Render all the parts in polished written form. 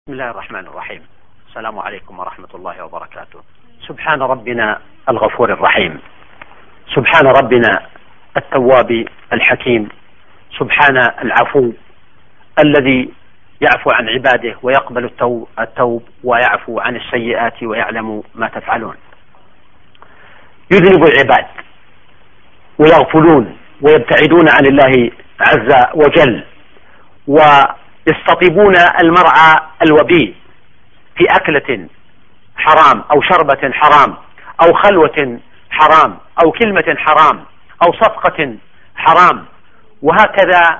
بسم الله الرحمن الرحيم. السلام عليكم ورحمة الله وبركاته. سبحان ربنا الغفور الرحيم، سبحان ربنا التواب الحكيم، سبحان العفو الذي يعفو عن عباده ويقبل التوب ويعفو عن السيئات ويعلم ما تفعلون. يذنب العباد ويغفلون ويبتعدون عن الله عز وجل، ويستطيبون المرعى الوبي في أكلة حرام أو شربة حرام أو خلوة حرام أو كلمة حرام أو صفقة حرام، وهكذا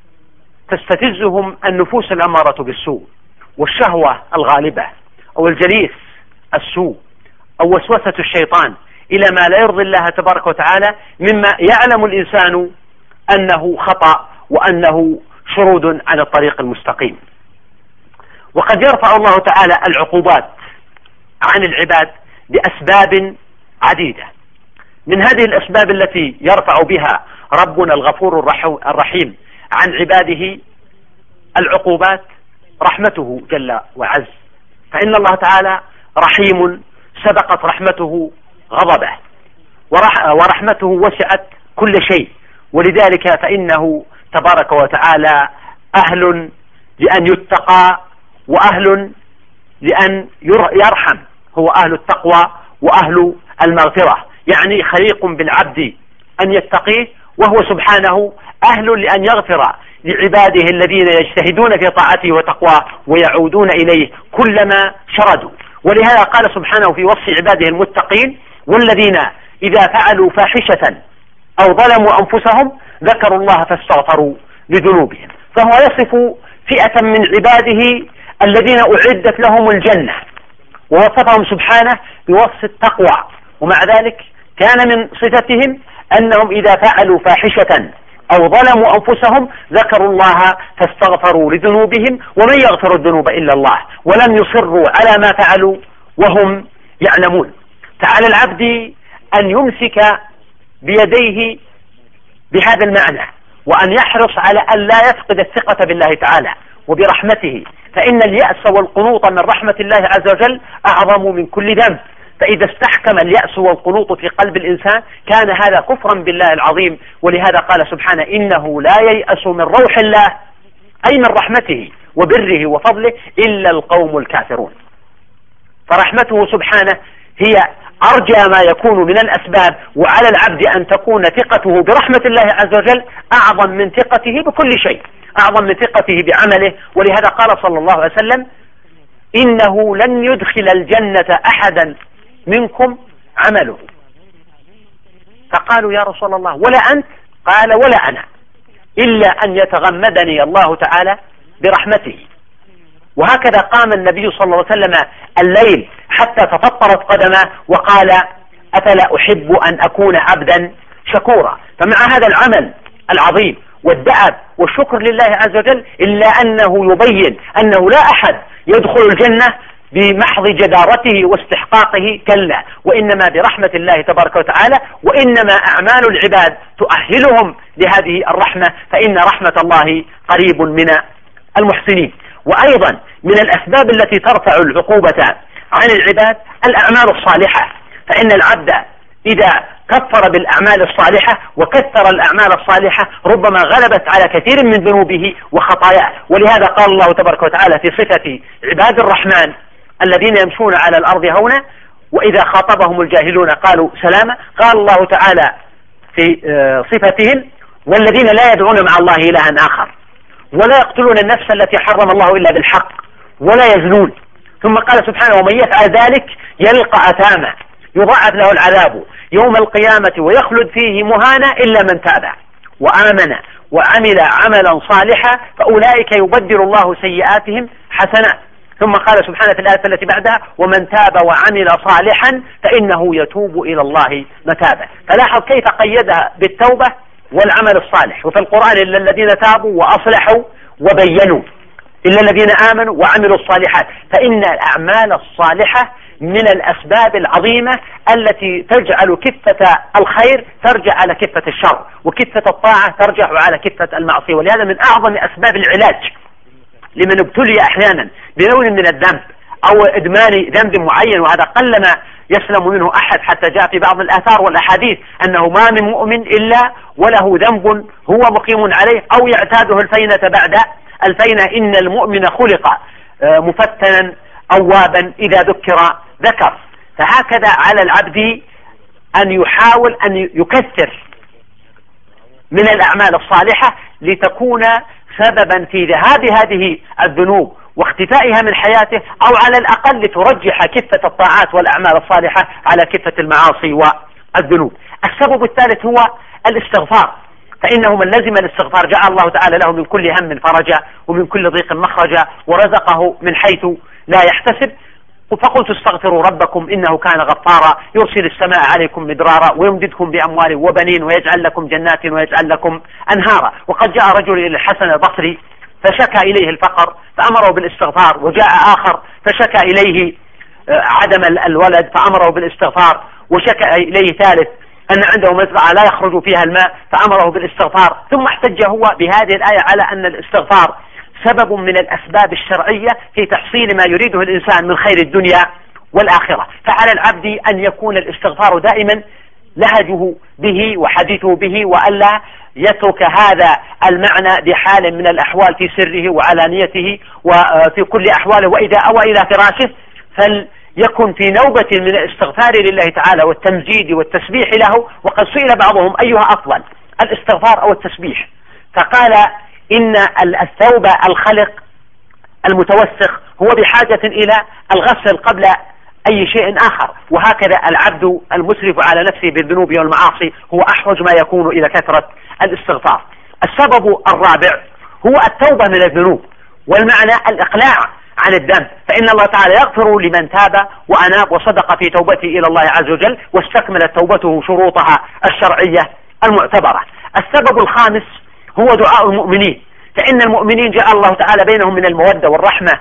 تستفزهم النفوس الأمارة بالسوء والشهوة الغالبة أو الجليس السوء أو وسوسة الشيطان إلى ما لا يرضي الله تبارك وتعالى، مما يعلم الإنسان أنه خطأ وأنه شرود عن الطريق المستقيم. وقد يرفع الله تعالى العقوبات عن العباد بأسباب عديدة. من هذه الأسباب التي يرفع بها ربنا الغفور الرحيم عن عباده العقوبات رحمته جل وعز، فإن الله تعالى رحيم سبقت رحمته غضبه، ورحمته وسعت كل شيء، ولذلك فإنه تبارك وتعالى أهل لأن يتقى وأهل لأن يرحم، هو أهل التقوى وأهل المغفرة، يعني خليق بالعبد أن يتقيه، وهو سبحانه أهل لأن يغفر لعباده الذين يجتهدون في طاعته وتقواه ويعودون إليه كلما شردوا. ولهذا قال سبحانه في وصف عباده المتقين: والذين إذا فعلوا فاحشة أو ظلموا أنفسهم ذكروا الله فاستغفروا لذنوبهم. فهو يصف فئة من عباده الذين أعدت لهم الجنة، ووصفهم سبحانه بوصف التقوى، ومع ذلك كان من صفتهم أنهم إذا فعلوا فاحشة أو ظلموا أنفسهم ذكروا الله فاستغفروا لذنوبهم، ومن يغفر الذنوب إلا الله، ولم يصروا على ما فعلوا وهم يعلمون. فعلى العبد أن يمسك بيديه بهذا المعنى، وأن يحرص على أن لا يفقد الثقة بالله تعالى وبرحمته، فإن اليأس والقنوط من رحمة الله عز وجل أعظم من كل ذنب. فإذا استحكم اليأس والقنوط في قلب الإنسان كان هذا كفرا بالله العظيم. ولهذا قال سبحانه: إنه لا ييأس من روح الله، أي من رحمته وبره وفضله، إلا القوم الكافرون. فرحمته سبحانه هي أرجى ما يكون من الأسباب، وعلى العبد أن تكون ثقته برحمة الله عز وجل أعظم من ثقته بكل شيء، أعظم من ثقته بعمله. ولهذا قال صلى الله عليه وسلم: إنه لن يدخل الجنة أحدا منكم عمله. فقالوا: يا رسول الله ولا أنت؟ قال: ولا أنا، إلا أن يتغمدني الله تعالى برحمته. وهكذا قام النبي صلى الله عليه وسلم الليل حتى تفطرت قدمه وقال: أفلا أحب أن أكون عبدا شكورا. فمع هذا العمل العظيم والدأب والشكر لله عز وجل، إلا أنه يبين أنه لا أحد يدخل الجنة بمحض جدارته واستحقاقه، كلا، وإنما برحمة الله تبارك وتعالى، وإنما أعمال العباد تؤهلهم لهذه الرحمة، فإن رحمة الله قريب من المحسنين. وأيضا من الأسباب التي ترفع العقوبة عن العباد الأعمال الصالحة، فإن العبد إذا كثر بالأعمال الصالحة وكثر الأعمال الصالحة ربما غلبت على كثير من ذنوبه وخطاياه. ولهذا قال الله تبارك وتعالى في صفة عباد الرحمن الذين يمشون على الأرض هونا وإذا خاطبهم الجاهلون قالوا سلاما. قال الله تعالى في صفتهم: والذين لا يدعون مع الله إلها آخر ولا يقتلون النفس التي حرم الله إلا بالحق ولا يزنون. ثم قال سبحانه: ومن يفعل ذلك يلقى أثاما يضاعف له العذاب يوم القيامة ويخلد فيه مهانا إلا من تاب وآمن وعمل عملا صالحا فأولئك يبدل الله سيئاتهم حسنات. ثم قال سبحانه في الآية التي بعدها: ومن تاب وعمل صالحا فإنه يتوب إلى الله متابا. فلاحظ كيف قيدها بالتوبة والعمل الصالح. وفي القرآن: إلا الذين تابوا وأصلحوا وبينوا، إلا الذين آمنوا وعملوا الصالحات. فإن الأعمال الصالحة من الأسباب العظيمة التي تجعل كفة الخير ترجع على كفة الشر، وكفة الطاعة ترجع على كفة المعصية. ولهذا من أعظم أسباب العلاج لمن ابتلي أحيانا بنوع من الذنب أو إدمان ذنب معين، وهذا قلما يسلم منه أحد، حتى جاء في بعض الآثار والأحاديث أنه ما من مؤمن إلا وله ذنب هو مقيم عليه أو يعتاده الفينة بعد الفينة. إن المؤمن خلق مفتنا أوابا إذا ذكر. فهكذا على العبد أن يحاول أن يكثر من الأعمال الصالحة لتكون سببا في ذهاب هذه الذنوب واختفائها من حياته، أو على الأقل لترجح كفة الطاعات والأعمال الصالحة على كفة المعاصي والذنوب. السبب الثالث هو الاستغفار، فإنه من لزم الاستغفار جعل الله تعالى له من كل هم فرجا ومن كل ضيق مخرجا ورزقه من حيث لا يحتسب. فقلت استغفروا ربكم إنه كان غفارا يرسل السماء عليكم مدرارا ويمددكم بأموال وبنين ويجعل لكم جنات ويجعل لكم أنهارا. وقد جاء رجل إلى الحسن البصري فشكى إليه الفقر فأمره بالاستغفار، وجاء آخر فشكى إليه عدم الولد فأمره بالاستغفار، وشكى إليه ثالث أن عنده مزرعة لا يخرج فيها الماء فأمره بالاستغفار. ثم احتج هو بهذه الآية على أن الاستغفار سبب من الأسباب الشرعية في تحصيل ما يريده الإنسان من خير الدنيا والآخرة. فعلى العبد أن يكون الاستغفار دائما لهجه به وحديثه به، وألا يترك هذا المعنى بحال من الأحوال في سره وعلانيته وفي كل أحواله. وإذا أوى إلى فراشه فليكن في نوبة من الاستغفار لله تعالى والتمجيد والتسبيح له. وقد سئل بعضهم أيها أفضل، الاستغفار أو التسبيح؟ فقال إن الثوب الخلق المتوسخ هو بحاجة إلى الغسل قبل أي شيء آخر، وهكذا العبد المسرف على نفسه بالذنوب والمعاصي هو أحوج ما يكون إلى كثرة الاستغفار. السبب الرابع هو التوبة من الذنوب، والمعنى الإقلاع عن الذنب، فإن الله تعالى يغفر لمن تاب وأناب وصدق في توبته إلى الله عز وجل واستكملت توبته شروطها الشرعية المعتبرة. السبب الخامس هو دعاء المؤمنين، فإن المؤمنين جعل الله تعالى بينهم من المودة والرحمة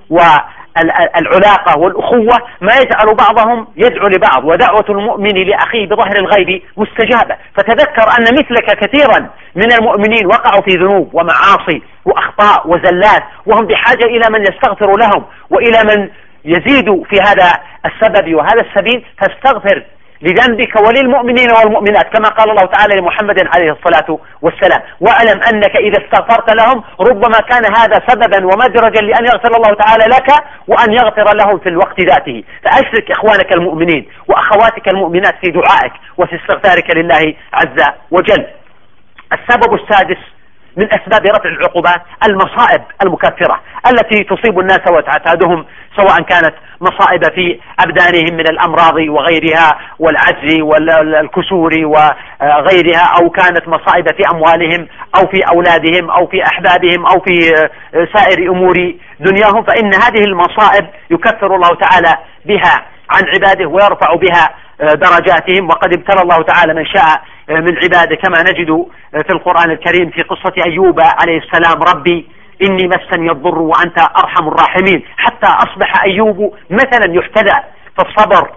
والعلاقة والأخوة ما يجعل بعضهم يدعو لبعض، ودعوة المؤمن لأخيه بظهر الغيب مستجابة. فتذكر أن مثلك كثيرا من المؤمنين وقعوا في ذنوب ومعاصي وأخطاء وزلات، وهم بحاجة إلى من يستغفر لهم وإلى من يزيد في هذا السبب وهذا السبيل. فاستغفر لذنبك وللمؤمنين والمؤمنات كما قال الله تعالى لمحمد عليه الصلاة والسلام، واعلم أنك إذا استغفرت لهم ربما كان هذا سببا ومدرجا لأن يغفر الله تعالى لك وأن يغفر لهم في الوقت ذاته. فأشرك إخوانك المؤمنين وأخواتك المؤمنات في دعائك وفي استغفارك لله عز وجل. السبب السادس من أسباب رفع العقوبات المصائب المكثرة التي تصيب الناس وتعتادهم، سواء كانت مصائب في أبدانهم من الأمراض وغيرها والعجز والكسور وغيرها، أو كانت مصائب في أموالهم أو في أولادهم أو في أحبابهم أو في سائر أمور دنياهم. فإن هذه المصائب يكفر الله تعالى بها عن عباده ويرفع بها درجاتهم. وقد ابتلى الله تعالى من شاء من عباده كما نجد في القرآن الكريم في قصة أيوب عليه السلام: ربي إني مسني الضر وأنت أرحم الراحمين، حتى أصبح أيوب مثلا يحتذى في الصبر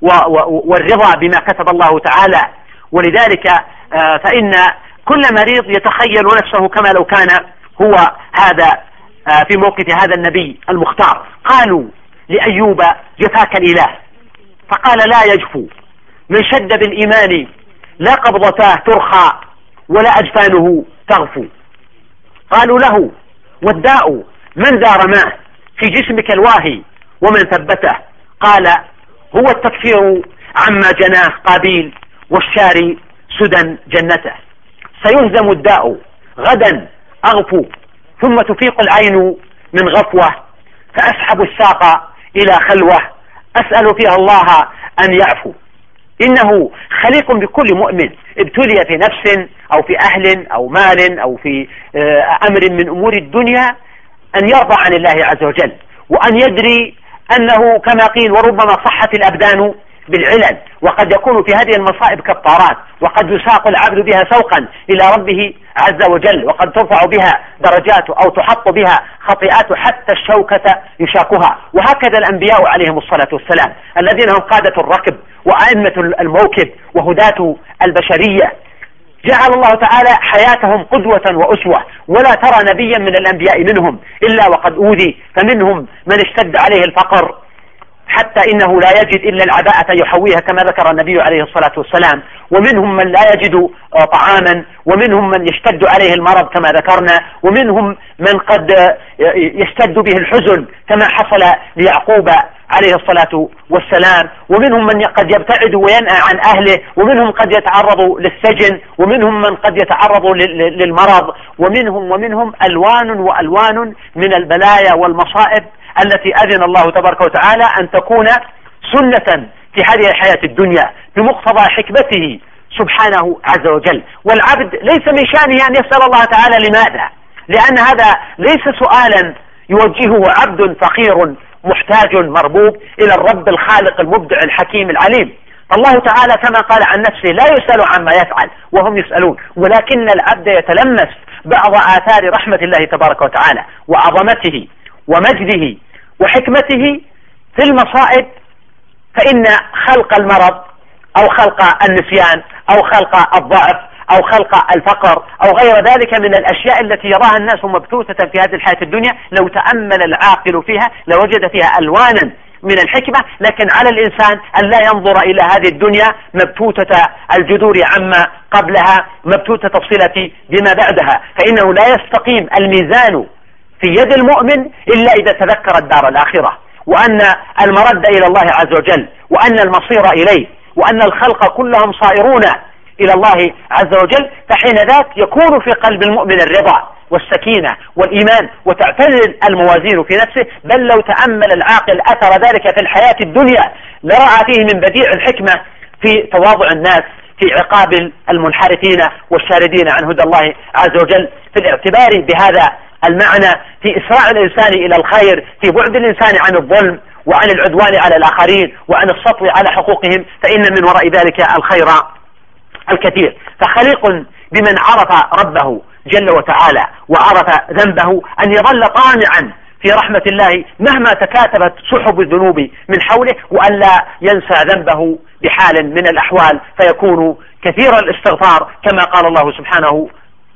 والرضا بما كتب الله تعالى. ولذلك فإن كل مريض يتخيل نفسه كما لو كان هو هذا في موقف هذا النبي المختار. قالوا لأيوب جفاك الإله، فقال لا يجفو من شد بالإيمان لا قبضتاه ترخى ولا أجفانه تغفو. قالوا له والداء من ذا رماه في جسمك الواهي ومن ثبته؟ قال هو التكفير عما جناه قابيل والشاري سدى جنته. سيهزم الداء غدا أغفو ثم تفيق العين من غفوة، فأسحب الساق إلى خلوة أسأل فيها الله أن يعفو. إنه خليق بكل مؤمن ابتلي في نفس أو في أهل أو مال أو في أمر من أمور الدنيا أن يرضى عن الله عز وجل، وأن يدري أنه كما قيل وربما صحت الأبدان بالعلل. وقد يكون في هذه المصائب كالطارات، وقد يساق العبد بها سوقا إلى ربه عز وجل، وقد ترفع بها درجاته أو تحط بها خطيئاته حتى الشوكة يشاكها. وهكذا الأنبياء عليهم الصلاة والسلام الذين هم قادة الركب وأئمة الموكب وهداة البشرية، جعل الله تعالى حياتهم قدوة وأسوة، ولا ترى نبيا من الأنبياء منهم إلا وقد أوذي، فمنهم من اشتد عليه الفقر حتى إنه لا يجد إلا العباءة يحويها كما ذكر النبي عليه الصلاة والسلام، ومنهم من لا يجد طعاما، ومنهم من يشتد عليه المرض كما ذكرنا، ومنهم من قد يشتد به الحزن كما حصل ليعقوب عليه الصلاة والسلام، ومنهم من قد يبتعد وينأى عن أهله، ومنهم قد يتعرض للسجن، ومنهم من قد يتعرض للمرض، ومنهم ألوان وألوان من البلايا والمصائب التي أذن الله تبارك وتعالى أن تكون سنة في هذه الحياة الدنيا بمقتضى حكمته سبحانه عز وجل. والعبد ليس من شأنه أن يسأل الله تعالى لماذا، لأن هذا ليس سؤالا يوجهه عبد فقير محتاج مربوب إلى الرب الخالق المبدع الحكيم العليم. الله تعالى كما قال عن نفسه لا يسأل عما يفعل وهم يسألون، ولكن العبد يتلمس بعض آثار رحمة الله تبارك وتعالى وعظمته ومجده وحكمته في المصائب، فإن خلق المرض أو خلق النسيان أو خلق الضعف أو خلق الفقر أو غير ذلك من الأشياء التي يراها الناس مبثوثة في هذه الحياة الدنيا، لو تأمل العاقل فيها لوجد فيها ألوانا من الحكمة، لكن على الإنسان أن لا ينظر إلى هذه الدنيا مبثوثة الجذور عما قبلها، مبثوثة الصلة بما بعدها، فإنه لا يستقيم الميزان في يد المؤمن إلا إذا تذكر الدار الآخرة، وأن المرد إلى الله عز وجل، وأن المصير إليه، وأن الخلق كلهم صائرون إلى الله عز وجل. فحين ذاك يكون في قلب المؤمن الرضا والسكينة والإيمان، وتعتدل الموازين في نفسه. بل لو تأمل العاقل أثر ذلك في الحياة الدنيا لرأى فيه من بديع الحكمة في تواضع الناس، في عقاب المنحرفين والشاردين عن هدى الله عز وجل، في الاعتبار بهذا المعنى، في إسراع الإنسان إلى الخير، في بعد الإنسان عن الظلم وعن العدوان على الآخرين وعن السطو على حقوقهم، فإن من وراء ذلك الخير الكثير. فخليق بمن عرف ربه جل وتعالى وعرف ذنبه أن يظل طامعا في رحمة الله مهما تكاثرت سحب الذنوب من حوله، وأن لا ينسى ذنبه بحال من الأحوال، فيكون كثير الاستغفار كما قال الله سبحانه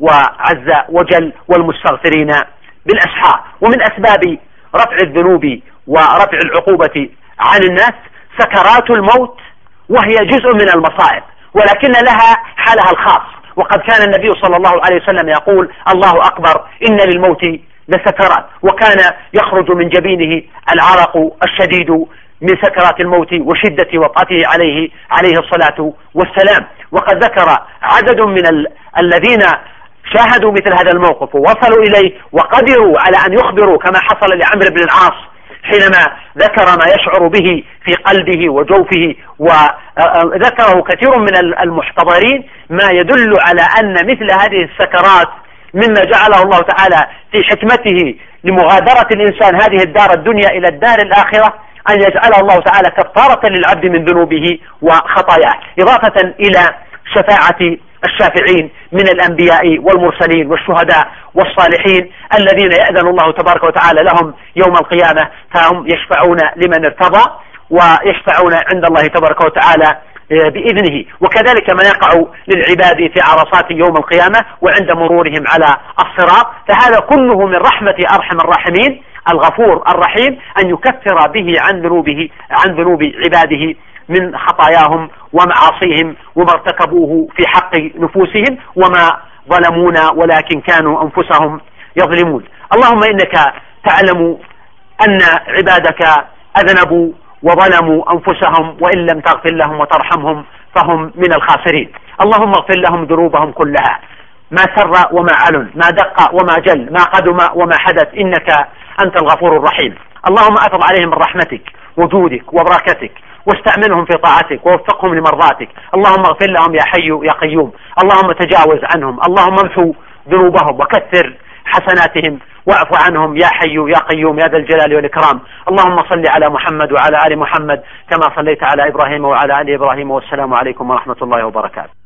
وعز وجل والمستغفرين بالأسحار. ومن أسباب رفع الذنوب ورفع العقوبة عن الناس سكرات الموت، وهي جزء من المصائب ولكن لها حالها الخاص. وقد كان النبي صلى الله عليه وسلم يقول: الله أكبر إن للموت لسكرات، وكان يخرج من جبينه العرق الشديد من سكرات الموت وشدة وطأته عليه الصلاة والسلام. وقد ذكر عدد من الذين شاهدوا مثل هذا الموقف ووصلوا إليه وقدروا على أن يخبروا كما حصل لعمرو بن العاص حينما ذكر ما يشعر به في قلبه وجوفه، وذكره كثير من المحتضرين، ما يدل على أن مثل هذه السكرات مما جعله الله تعالى في حكمته لمغادرة الإنسان هذه الدار الدنيا إلى الدار الآخرة، أن يجعله الله تعالى كفارة للعبد من ذنوبه وخطاياه، إضافة إلى شفاعة الشافعين من الأنبياء والمرسلين والشهداء والصالحين الذين يأذن الله تبارك وتعالى لهم يوم القيامة، فهم يشفعون لمن ارتضى ويشفعون عند الله تبارك وتعالى بإذنه. وكذلك ما يقع للعباد في عرصات يوم القيامة وعند مرورهم على الصراط، فهذا كله من رحمة أرحم الراحمين الغفور الرحيم أن يكفر به عن ذنوب عباده من خطاياهم ومعاصيهم وما ارتكبوه في حق نفوسهم وما ظلمونا ولكن كانوا أنفسهم يظلمون. اللهم إنك تعلم أن عبادك أذنبوا وظلموا أنفسهم، وإن لم تغفر لهم وترحمهم فهم من الخاسرين. اللهم اغفر لهم ذنوبهم كلها، ما سر وما علن، ما دق وما جل، ما قدم وما حدث، إنك أنت الغفور الرحيم. اللهم أفض عليهم من رحمتك وجودك وبركتك، واستعملهم في طاعتك ووفقهم لمرضاتك. اللهم اغفر لهم يا حي يا قيوم. اللهم تجاوز عنهم، اللهم امحو ذنوبهم وكثر حسناتهم واعف عنهم يا حي يا قيوم يا ذا الجلال والإكرام. اللهم صل على محمد وعلى آل محمد كما صليت على إبراهيم وعلى آل إبراهيم، والسلام عليكم ورحمة الله وبركاته.